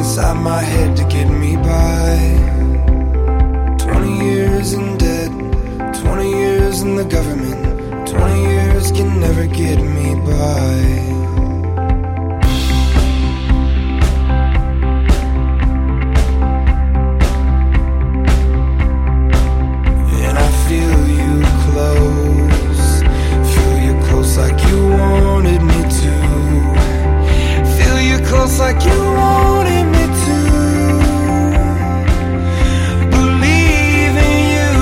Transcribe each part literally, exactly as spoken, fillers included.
inside my head to get me by. Twenty years in debt, twenty years in the government, twenty years can never get me by. Like you wanted me to believe in you.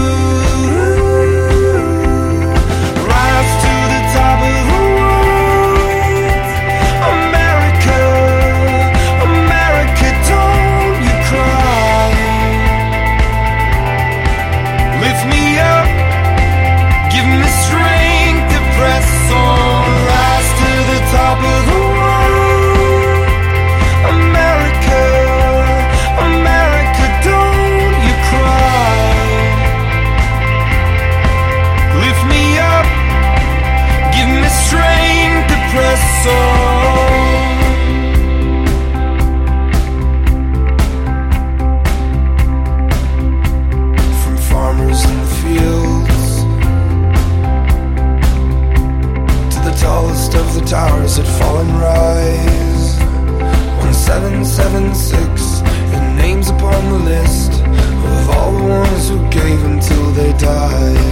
Rise to the top of the world, America, America, don't you cry. Lift me up, give me strength to press on. Rise to the top of the world, press on. From farmers in the fields to the tallest of the towers that fall and rise. One seven seven six, and names upon the list of all the ones who gave until they died.